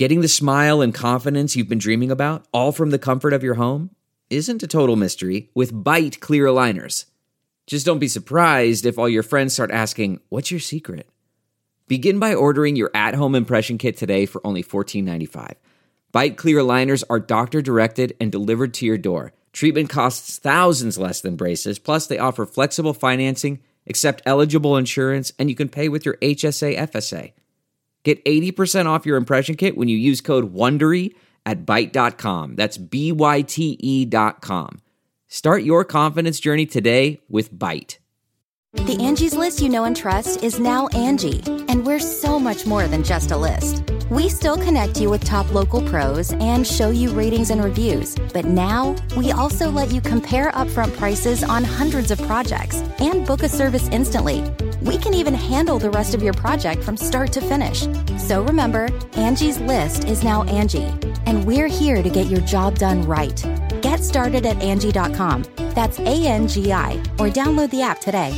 Getting the smile and confidence you've been dreaming about, all from the comfort of your home, isn't a total mystery with Byte clear aligners. Just don't be surprised if all your friends start asking, "What's your secret?" Begin by ordering your at-home impression kit today for only $14.95. Byte clear aligners are doctor-directed and delivered to your door. Treatment costs thousands less than braces, plus they offer flexible financing, accept eligible insurance, and you can pay with your HSA FSA. Get 80% off your impression kit when you use code WONDERY at Byte.com. That's BYTE.com. Start your confidence journey today with Byte. The Angie's List you know and trust is now Angie, and we're so much more than just a list. We still connect you with top local pros and show you ratings and reviews, but now we also let you compare upfront prices on hundreds of projects and book a service instantly. We can even handle the rest of your project from start to finish. So remember, Angie's List is now Angie, and we're here to get your job done right. Get started at Angie.com. That's ANGI, or download the app today.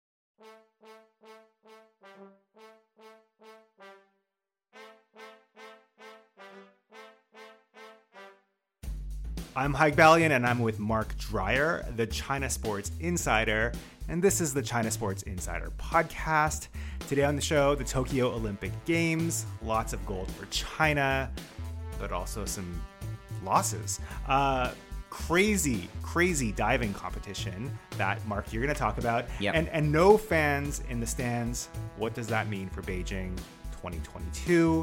I'm Haig Balian, and I'm with Mark Dreyer, the China Sports Insider, and this is the China Sports Insider podcast. Today on the show, the Tokyo Olympic Games, lots of gold for China, but also some losses. Crazy diving competition that, Mark, you're going to talk about. Yep. And no fans in the stands. What does that mean for Beijing 2022?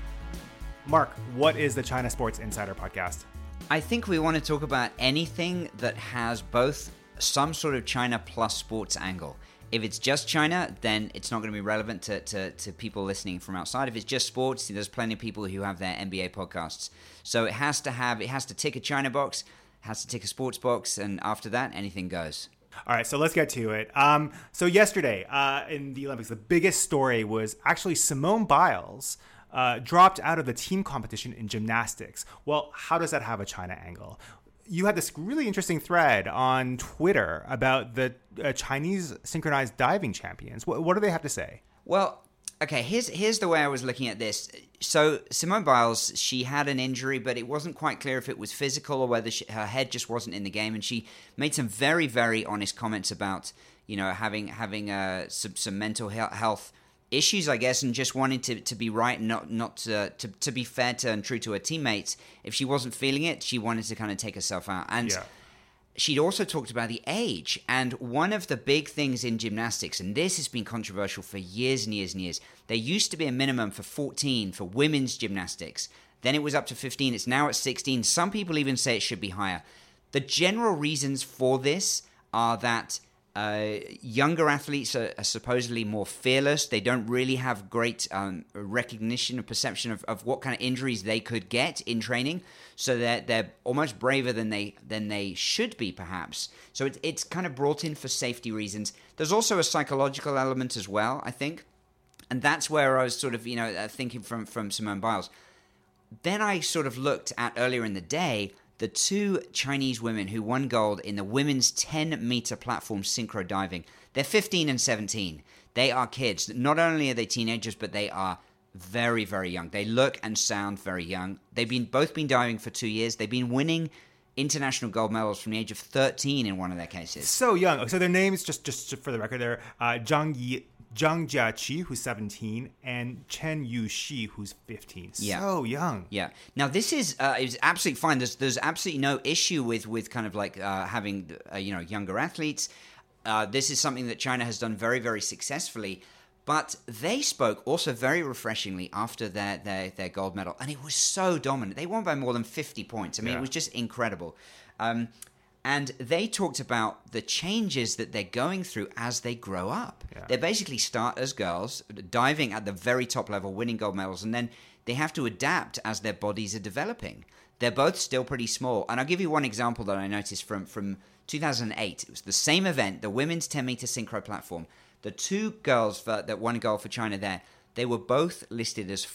Mark, what is the China Sports Insider podcast? I think we want to talk about anything that has both some sort of China plus sports angle. If it's just China, then it's not going to be relevant to people listening from outside. If it's just sports, there's plenty of people who have their NBA podcasts. So it has to tick a China box, has to tick a sports box, and after that, anything goes. All right, so let's get to it. So yesterday in the Olympics, the biggest story was actually Simone Biles dropped out of the team competition in gymnastics. Well, how does that have a China angle? You had this really interesting thread on Twitter about the Chinese synchronized diving champions. What do they have to say? Well, okay, here's the way I was looking at this. So Simone Biles, she had an injury, but it wasn't quite clear if it was physical or whether her head just wasn't in the game. And she made some very, very honest comments about, having some mental health issues, I guess, and just wanting to be right and not to be fair to and true to her teammates. If she wasn't feeling it, she wanted to kind of take herself out. And she'd also talked about the age. And one of the big things in gymnastics, and this has been controversial for years and years and years, there used to be a minimum for 14 for women's gymnastics. Then it was up to 15. It's now at 16. Some people even say it should be higher. The general reasons for this are that younger athletes are supposedly more fearless. They don't really have great recognition and perception of what kind of injuries they could get in training. So they're almost braver than they should be, perhaps. So it's kind of brought in for safety reasons. There's also a psychological element as well, I think. And that's where I was sort of, thinking from Simone Biles. Then I sort of looked at earlier in the day the two Chinese women who won gold in the women's 10-meter platform synchro diving. They're 15 and 17. They are kids. Not only are they teenagers, but they are very, very young. They look and sound very young. They've both been diving for 2 years. They've been winning international gold medals from the age of 13 in one of their cases. So young. So their names, just for the record, they're Zhang Jiaqi, who's 17, and Chen Yuxi, who's 15. Yeah. So young. Yeah. Now this is absolutely fine. There's absolutely no issue with kind of like having younger athletes. This is something that China has done very, very successfully. But they spoke also very refreshingly after their gold medal, and it was so dominant. They won by more than 50 points. I mean, It was just incredible. And they talked about the changes that they're going through as they grow up. Yeah. They basically start as girls, diving at the very top level, winning gold medals, and then they have to adapt as their bodies are developing. They're both still pretty small. And I'll give you one example that I noticed from 2008. It was the same event, the women's 10-meter synchro platform. The two girls that won gold for China there, they were both listed as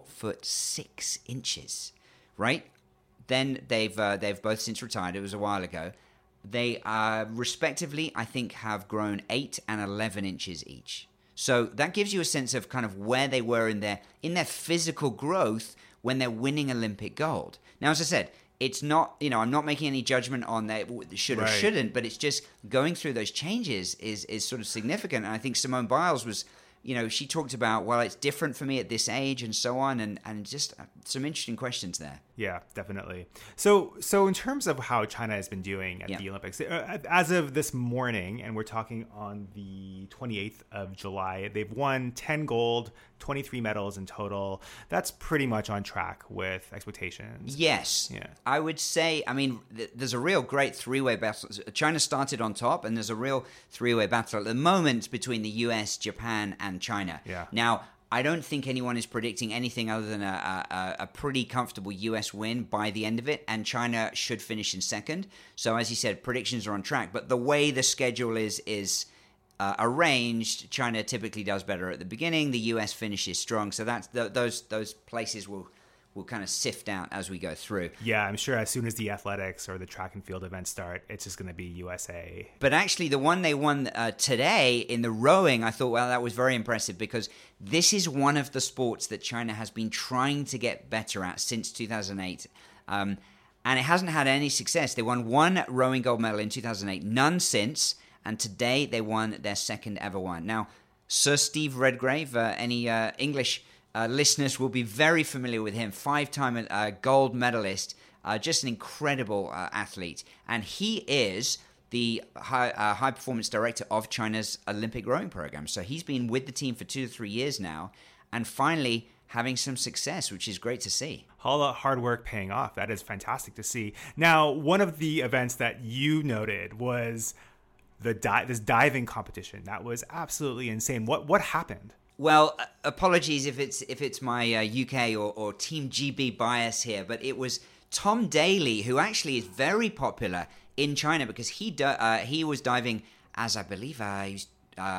4'6", right? Then they've both since retired. It was a while ago. They respectively, I think, have grown 8 and 11 inches each. So that gives you a sense of kind of where they were in their physical growth when they're winning Olympic gold. Now, as I said, it's not, I'm not making any judgment on that should or shouldn't, but it's just going through those changes is sort of significant. And I think Simone Biles was, she talked about, well, it's different for me at this age and so on, and just some interesting questions there. Yeah, definitely. So in terms of how China has been doing at the Olympics, as of this morning, and we're talking on the 28th of July, they've won 10 gold, 23 medals in total. That's pretty much on track with expectations. Yes. Yeah. I would say, there's a real great three-way battle. China started on top, and there's a real three-way battle at the moment between the US, Japan, and China. Yeah. Now, I don't think anyone is predicting anything other than a pretty comfortable US win by the end of it, and China should finish in second. So, as you said, predictions are on track. But the way the schedule is arranged, China typically does better at the beginning. The US finishes strong. So that's those places will kind of sift out as we go through. Yeah, I'm sure as soon as the athletics or the track and field events start, it's just going to be USA. But actually, the one they won today in the rowing, I thought, well, that was very impressive because this is one of the sports that China has been trying to get better at since 2008. And it hasn't had any success. They won one rowing gold medal in 2008, none since. And today they won their second ever one. Now, Sir Steve Redgrave, any English listeners will be very familiar with him, 5-time gold medalist, just an incredible athlete. And he is the high performance director of China's Olympic rowing program. So he's been with the team for 2 to 3 years now and finally having some success, which is great to see. All the hard work paying off. That is fantastic to see. Now, one of the events that you noted was this diving competition. That was absolutely insane. What happened? Well, apologies if it's my UK or Team GB bias here, but it was Tom Daley, who actually is very popular in China because he was diving as I believe he was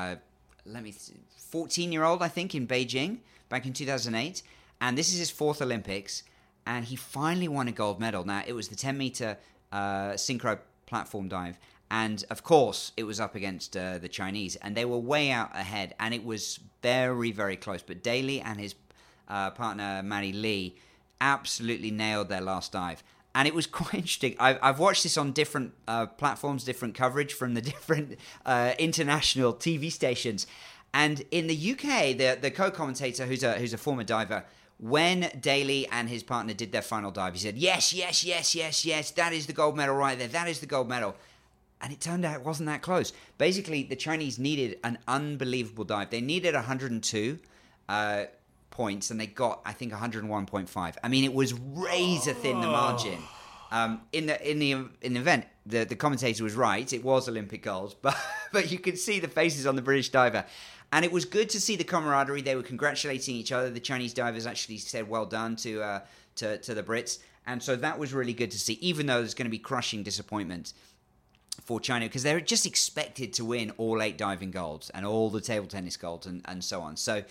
14-year-old, I think, in Beijing back in 2008, and this is his 4th Olympics, and he finally won a gold medal. Now it was the 10-meter synchro platform dive. And, of course, it was up against the Chinese, and they were way out ahead, and it was very, very close. But Daley and his partner, Maddie Lee, absolutely nailed their last dive. And it was quite interesting. I've watched this on different platforms, different coverage from the different international TV stations. And in the UK, the co-commentator, who's a former diver, when Daley and his partner did their final dive, he said, yes, yes, yes, yes, yes, that is the gold medal right there. That is the gold medal. And it turned out it wasn't that close. Basically, the Chinese needed an unbelievable dive. They needed 102 points, and they got, I think, 101.5. I mean, it was razor thin, the margin. In the event, the commentator was right. It was Olympic gold, but you could see the faces on the British diver. And it was good to see the camaraderie. They were congratulating each other. The Chinese divers actually said well done to the Brits. And so that was really good to see, even though there's going to be crushing disappointment for China, because they're just expected to win all 8 diving golds and all the table tennis golds and so on. So,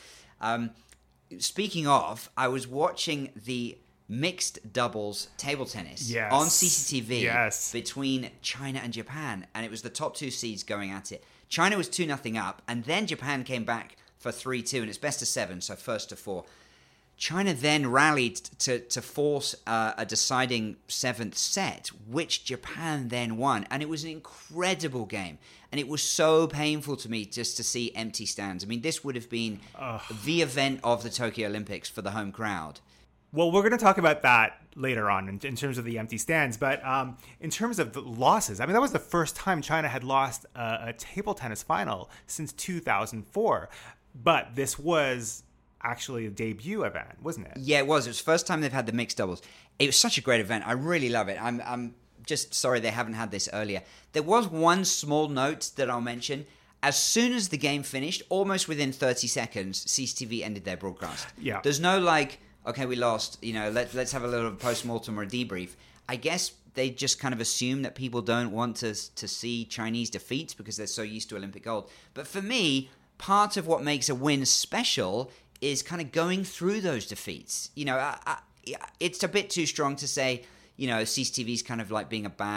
speaking of, I was watching the mixed doubles table tennis on CCTV between China and Japan, and it was the top 2 seeds going at it. China was 2-0 up, and then Japan came back for 3-2, and it's best of 7, so first to 4. China then rallied to force a deciding 7th set, which Japan then won. And it was an incredible game. And it was so painful to me just to see empty stands. I mean, this would have been the event of the Tokyo Olympics for the home crowd. Well, we're going to talk about that later on in terms of the empty stands. But in terms of the losses, I mean, that was the first time China had lost a table tennis final since 2004. But this was actually a debut event, wasn't it? Yeah, it was. It was the first time they've had the mixed doubles. It was such a great event. I really love it. I'm just sorry they haven't had this earlier. There was one small note that I'll mention. As soon as the game finished, almost within 30 seconds, CCTV ended their broadcast. Yeah. There's no okay, we lost, let's have a little post-mortem or a debrief. I guess they just kind of assume that people don't want to see Chinese defeats because they're so used to Olympic gold. But for me, part of what makes a win special is kind of going through those defeats. It's a bit too strong to say, CCTV's kind of like being a bad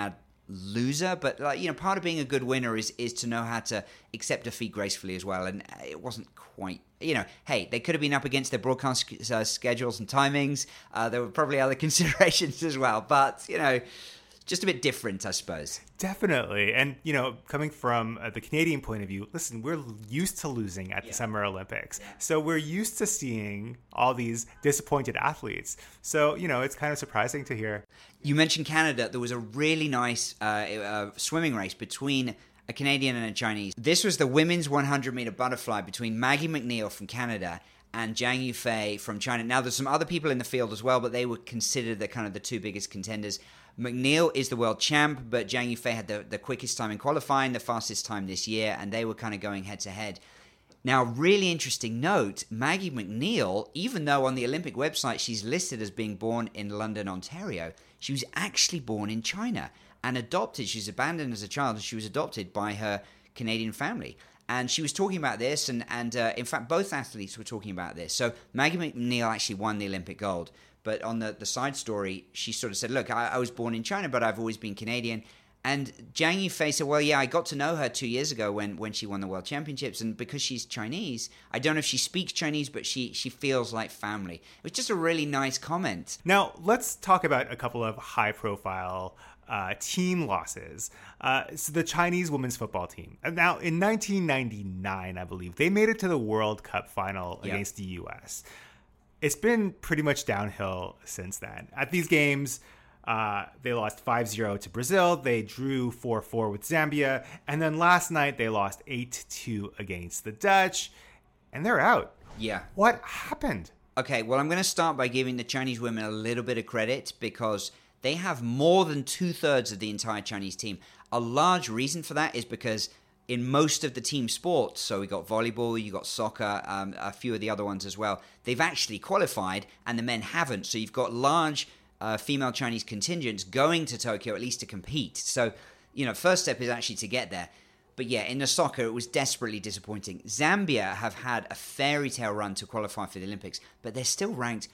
loser, but part of being a good winner is to know how to accept defeat gracefully as well. And it wasn't quite, hey, they could have been up against their broadcast schedules and timings. There were probably other considerations as well, but just a bit different, I suppose. Definitely. And, coming from the Canadian point of view, listen, we're used to losing at the Summer Olympics. Yeah. So we're used to seeing all these disappointed athletes. So, it's kind of surprising to hear. You mentioned Canada. There was a really nice swimming race between a Canadian and a Chinese. This was the women's 100-meter butterfly between Maggie McNeil from Canada and Zhang Yufei from China. Now, there's some other people in the field as well, but they were considered the two biggest contenders. McNeil is the world champ, but Zhang Yufei had the quickest time in qualifying, the fastest time this year, and they were kind of going head-to-head. Now, really interesting note, Maggie McNeil, even though on the Olympic website she's listed as being born in London, Ontario, she was actually born in China and adopted. She was abandoned as a child, and she was adopted by her Canadian family. And she was talking about this, and in fact, both athletes were talking about this. So Maggie McNeil actually won the Olympic gold. But on the side story, she sort of said, look, I was born in China, but I've always been Canadian. And Zhang Yufei said, well, yeah, I got to know her 2 years ago when she won the World Championships. And because she's Chinese, I don't know if she speaks Chinese, but she feels like family. It was just a really nice comment. Now, let's talk about a couple of high-profile team losses. So the Chinese women's football team. Now, in 1999, I believe, they made it to the World Cup final against the U.S. It's been pretty much downhill since then. At these games, they lost 5-0 to Brazil. They drew 4-4 with Zambia. And then last night, they lost 8-2 against the Dutch. And they're out. Yeah. What happened? Okay, well, I'm going to start by giving the Chinese women a little bit of credit because they have more than 2/3 of the entire Chinese team. A large reason for that is because in most of the team sports, so we got volleyball, you got soccer, a few of the other ones as well, they've actually qualified and the men haven't. So you've got large female Chinese contingents going to Tokyo at least to compete. So, first step is actually to get there. But yeah, in the soccer, it was desperately disappointing. Zambia have had a fairy tale run to qualify for the Olympics, but they're still ranked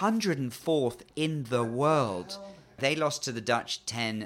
104th in the world. They lost to the Dutch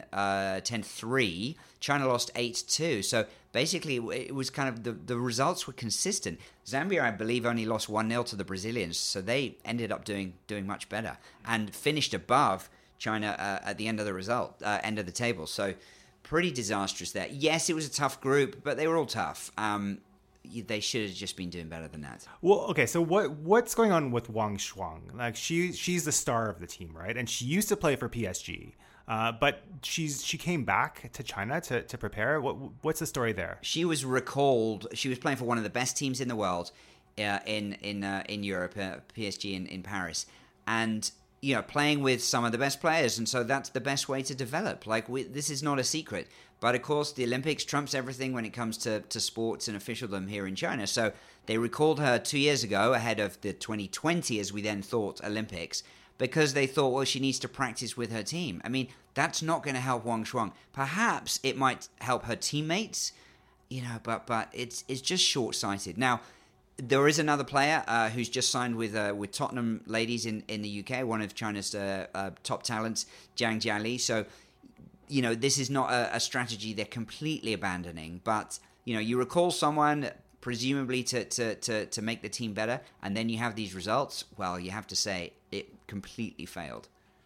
10-3. China lost 8-2. So basically, it was kind of the results were consistent. Zambia, I believe, only lost 1-0 to the Brazilians. So they ended up doing much better and finished above China at the end of the end of the table. So pretty disastrous there. Yes, it was a tough group, but they were all tough. They should have just been doing better than that. Well, okay, so what's going on with Wang Shuang? Like she's the star of the team, right? And she used to play for PSG, but she came back to China to prepare. What's the story there? She was recalled. She was playing for one of the best teams in the world in Europe, PSG in Paris, and playing with some of the best players, and so that's the best way to develop. This is not a secret. But of course, the Olympics trumps everything when it comes to sports and officialdom here in China. So they recalled her 2 years ago ahead of the 2020, as we then thought, Olympics, because they thought, well, she needs to practice with her team. I mean, that's not going to help Wang Shuang. Perhaps it might help her teammates, but it's just short-sighted. Now, there is another player who's just signed with Tottenham ladies in the UK, one of China's top talents, Zhang Jiali. So, this is not a strategy they're completely abandoning. But, you recall someone presumably to make the team better, and then you have these results. Well, you have to say it completely failed.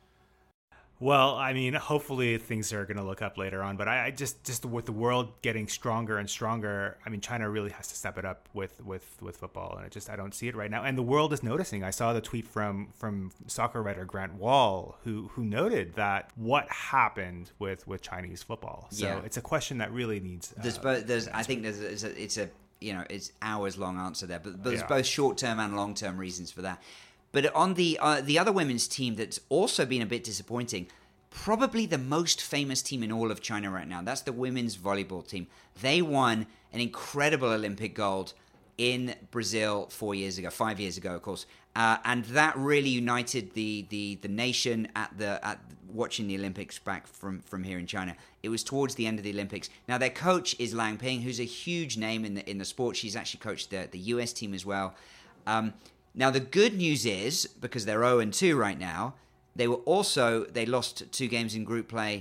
Well, I mean, hopefully things are going to look up later on, but I just with the world getting stronger and stronger, I mean, China really has to step it up with football, and I don't see it right now. And the world is noticing. I saw the tweet from soccer writer Grant Wall, who noted that what happened with Chinese football. So It's a question that really needs. I think it's hours long answer there, but there's both short term and long term reasons for that. But on the other women's team that's also been a bit disappointing, probably the most famous team in all of China right now, that's the women's volleyball team. They won an incredible Olympic gold in Brazil 5 years ago, of course. And that really united the nation at watching the Olympics back from here in China. It was towards the end of the Olympics. Now, their coach is Lang Ping, who's a huge name in the sport. She's actually coached the US team as well. Now, the good news is, because they're 0-2 right now, they lost 2 games in group play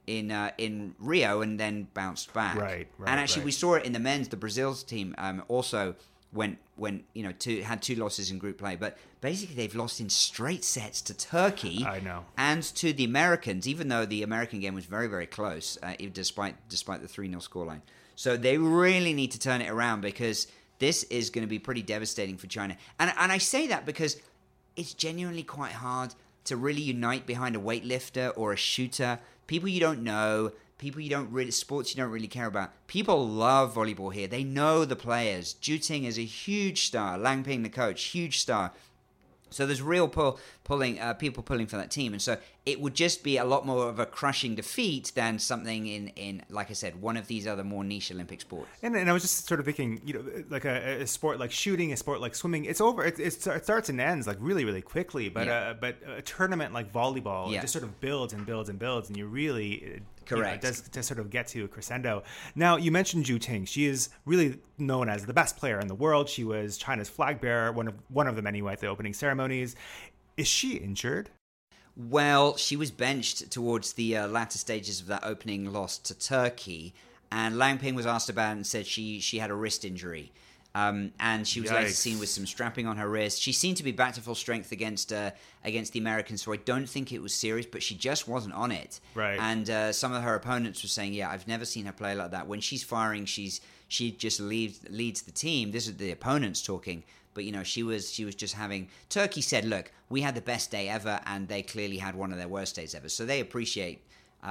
in Rio and then bounced back. Right. And actually, we saw it in the men's. The Brazil's team also had 2 losses in group play, but basically they've lost in straight sets to Turkey. I know. And to the Americans, even though the American game was very, very close, despite the 3-0 scoreline. So they really need to turn it around, because this is going to be pretty devastating for China. And I say that because it's genuinely quite hard to really unite behind a weightlifter or a shooter, people you don't know, sports you don't really care about. People love volleyball here. They know the players. Ju Ting is a huge star. Lang Ping, the coach, huge star. So there's real people pulling for that team. And so it would just be a lot more of a crushing defeat than something in like I said, one of these other more niche Olympic sports. And I was just sort of thinking, like a sport like shooting, a sport like swimming, it's over. It starts and ends like really, really quickly. But a tournament like volleyball, it just sort of builds and builds and builds, and you really... Correct. It does to sort of get to a crescendo. Now, you mentioned Ju Ting. She is really known as the best player in the world. She was China's flag bearer, one of them anyway, at the opening ceremonies. Is she injured? Well, she was benched towards the latter stages of that opening loss to Turkey, and Lang Ping was asked about it and said she had a wrist injury. And she was later seen with some strapping on her wrist. She seemed to be back to full strength against the Americans, so I don't think it was serious, but she just wasn't on it. Right. And some of her opponents were saying, I've never seen her play like that. When she's firing, she just leads the team. This is the opponents talking. But, she was just having... Turkey said, look, we had the best day ever, and they clearly had one of their worst days ever. So they appreciate,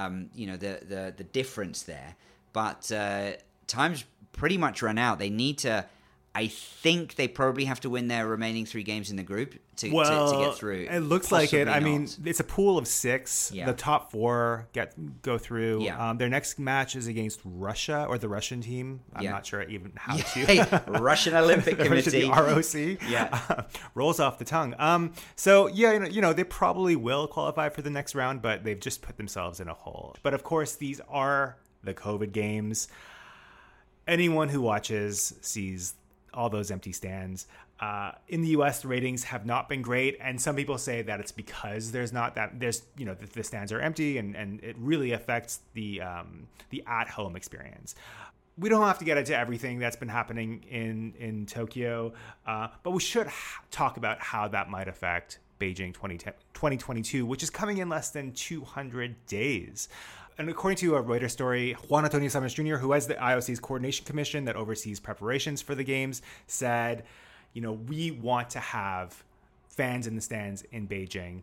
the difference there. But time's pretty much run out. They need to... I think they probably have to win their remaining 3 games in the group to get through. It looks like it. I mean, it's a pool of 6. Yeah. The top 4 go through. Yeah. Their next match is against Russia, or the Russian team. I'm not sure even how to. Hey, Russian Olympic Committee. The ROC. Yeah. Rolls off the tongue. So they probably will qualify for the next round, but they've just put themselves in a hole. But of course, these are the COVID games. Anyone who watches sees all those empty stands. In the U.S., the ratings have not been great, and some people say that it's because the stands are empty, and it really affects the at-home experience. We don't have to get into everything that's been happening in Tokyo, but we should talk about how that might affect Beijing 2022, which is coming in less than 200 days. And according to a Reuters story, Juan Antonio Summers Jr., who heads the IOC's coordination commission that oversees preparations for the games, said, we want to have fans in the stands in Beijing.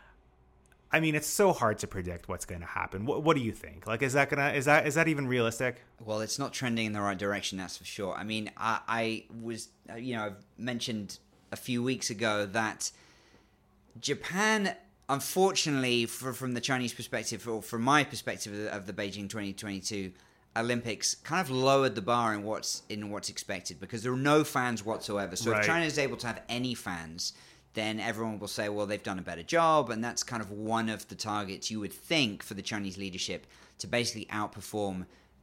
I mean, it's so hard to predict what's going to happen. What do you think? Like, is that even realistic? Well, it's not trending in the right direction, that's for sure. I mean, I was, I've mentioned a few weeks ago that Japan, unfortunately, from the Chinese perspective, or from my perspective of the Beijing 2022 Olympics, kind of lowered the bar in what's expected, because there are no fans whatsoever. So if China is able to have any fans, then everyone will say, well, they've done a better job, and that's kind of one of the targets you would think for the Chinese leadership, to basically outperform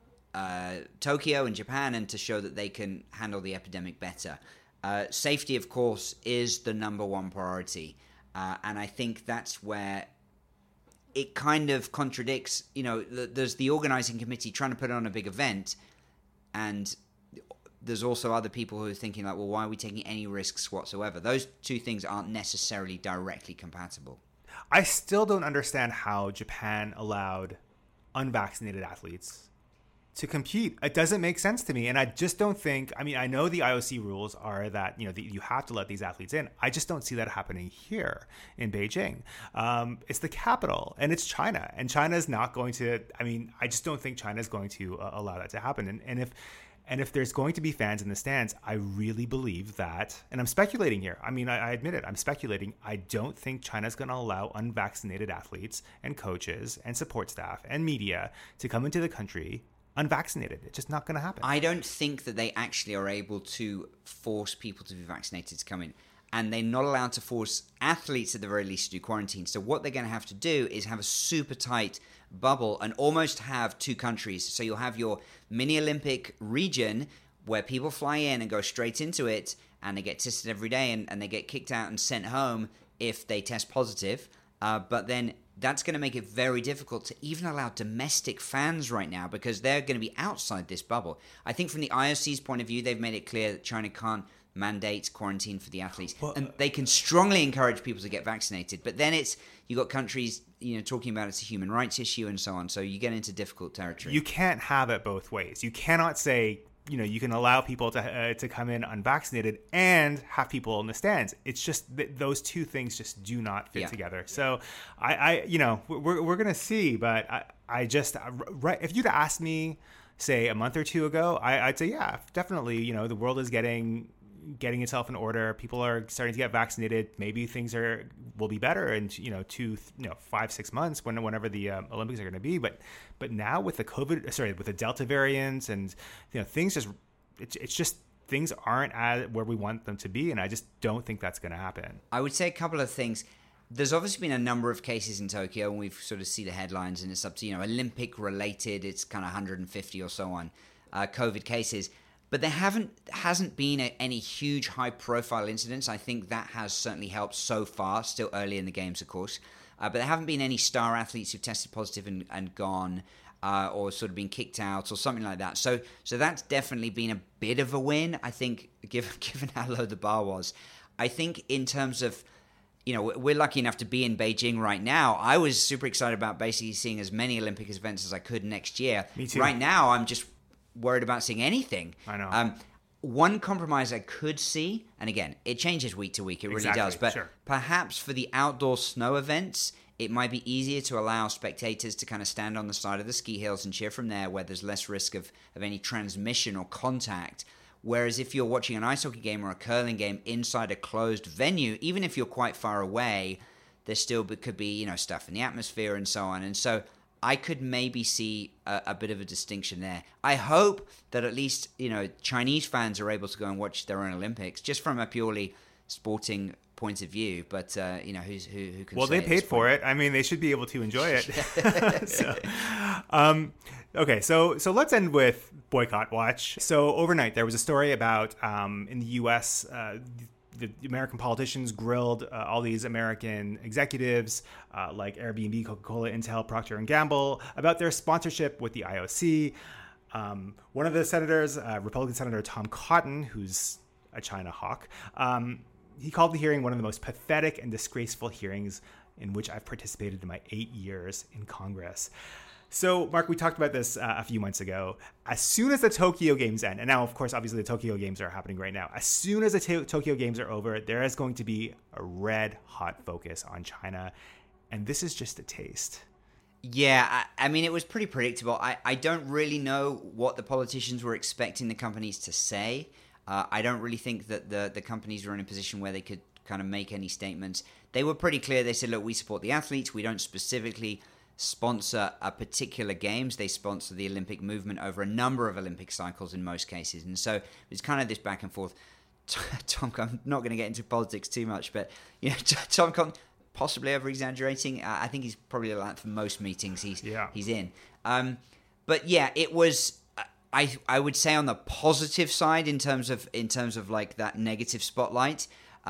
Tokyo and Japan, and to show that they can handle the epidemic better. Safety, of course, is the number one priority. And I think that's where it kind of contradicts, there's the organizing committee trying to put on a big event, and there's also other people who are thinking like, well, why are we taking any risks whatsoever? Those two things aren't necessarily directly compatible. I still don't understand how Japan allowed unvaccinated athletes to compete. It doesn't make sense to me. And I just don't think, I know the IOC rules are that, you have to let these athletes in. I just don't see that happening here in Beijing. It's the capital, and it's China. And China is not going to, I just don't think China is going to allow that to happen. And if there's going to be fans in the stands, I really believe that, and I'm speculating here. I admit it, I'm speculating. I don't think China's going to allow unvaccinated athletes and coaches and support staff and media to come into the country unvaccinated. It's just not going to happen. I don't think that they actually are able to force people to be vaccinated to come in. And they're not allowed to force athletes, at the very least, to do quarantine. So what they're going to have to do is have a super tight bubble and almost have 2 countries. So you'll have your mini Olympic region where people fly in and go straight into it, and they get tested every day, and they get kicked out and sent home if they test positive. But then that's going to make it very difficult to even allow domestic fans right now because they're going to be outside this bubble. I think from the IOC's point of view, they've made it clear that China can't mandate quarantine for the athletes, and they can strongly encourage people to get vaccinated. But then you got countries, talking about it's a human rights issue and so on. So you get into difficult territory. You can't have it both ways. You cannot say, you can allow people to come in unvaccinated and have people in the stands. It's just those two things just do not fit together. So we're gonna see, but I just if you'd asked me, say a month or two ago, I'd say yeah, definitely. The world is getting itself in order. People are starting to get vaccinated. Maybe things will be better in 5-6 months whenever the Olympics are going to be. But now with with the Delta variant and things things aren't at where we want them to be, and I just don't think that's going to happen. I would say a couple of things. There's obviously been a number of cases in Tokyo, and we've sort of see the headlines, and it's up to Olympic related. It's kind of 150 or so on COVID cases. But there hasn't been any huge high-profile incidents. I think that has certainly helped so far, still early in the games, of course. But there haven't been any star athletes who've tested positive and gone or sort of been kicked out or something like that. So that's definitely been a bit of a win, I think, given how low the bar was. I think in terms of, we're lucky enough to be in Beijing right now. I was super excited about basically seeing as many Olympic events as I could next year. Me too. Right now, I'm just worried about seeing anything. I know. One compromise I could see, and again, it changes week to week, it really does, but perhaps for the outdoor snow events, it might be easier to allow spectators to kind of stand on the side of the ski hills and cheer from there, where there's less risk of any transmission or contact. Whereas if you're watching an ice hockey game or a curling game inside a closed venue, even if you're quite far away, there still could be stuff in the atmosphere and so on. And so I could maybe see a bit of a distinction there. I hope that at least, Chinese fans are able to go and watch their own Olympics just from a purely sporting point of view. But, who can Well, say they paid for it. I mean, they should be able to enjoy it. Okay, so let's end with Boycott Watch. So overnight, there was a story about in the U.S., the American politicians grilled all these American executives like Airbnb, Coca-Cola, Intel, Procter & Gamble about their sponsorship with the IOC. One of the senators, Republican Senator Tom Cotton, who's a China hawk, he called the hearing one of the most pathetic and disgraceful hearings in which I've participated in my 8 years in Congress. So, Mark, we talked about this a few months ago. As soon as the Tokyo Games end, and now, of course, obviously the Tokyo Games are happening right now. As soon as the Tokyo Games are over, there is going to be a red-hot focus on China. And this is just a taste. Yeah, I mean, it was pretty predictable. I don't really know what the politicians were expecting the companies to say. I don't really think that the companies were in a position where they could kind of make any statements. They were pretty clear. They said, look, we support the athletes. We don't specifically sponsor a particular games. They sponsor the Olympic movement over a number of Olympic cycles in most cases. And so it's kind of this back and forth. Tom, I'm not going to get into politics too much, but Tom Cotton, possibly over exaggerating. I think he's probably like for most meetings he's in. But yeah, it was. I would say on the positive side in terms of like that negative spotlight.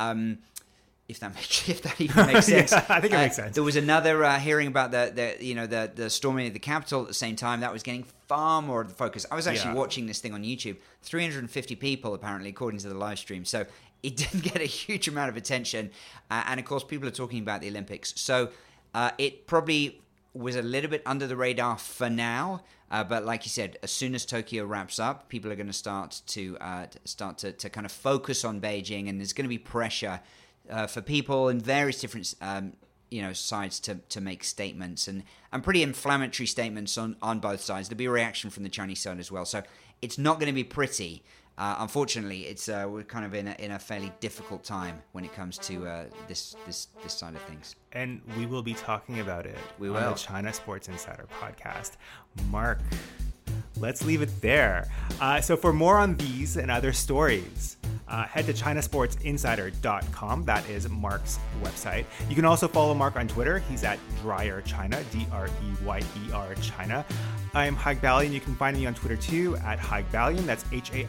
If that even makes sense. Yeah, I think it makes sense. There was another hearing about the storming of the Capitol at the same time. That was getting far more of the focus. I was actually watching this thing on YouTube. 350 people, apparently, according to the live stream. So it didn't get a huge amount of attention. And, of course, people are talking about the Olympics. So it probably was a little bit under the radar for now. But like you said, as soon as Tokyo wraps up, people are going to start to kind of focus on Beijing. And there's going to be pressure for people in various different sides to make statements and pretty inflammatory statements on both sides. There'll be a reaction from the Chinese side as well. So it's not going to be pretty. Unfortunately, it's we're kind of in a fairly difficult time when it comes to this side of things. And we will be talking about it on the China Sports Insider podcast. Mark, let's leave it there. So for more on these and other stories, head to ChinaSportsInsider.com. That is Mark's website. You can also follow Mark on Twitter. He's at DreyerChina, DREYER China. I'm Haig Balian. You can find me on Twitter too at Haig Balian. That's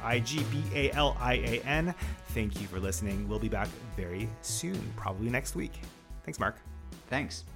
HAIGBALIAN. Thank you for listening. We'll be back very soon, probably next week. Thanks, Mark. Thanks.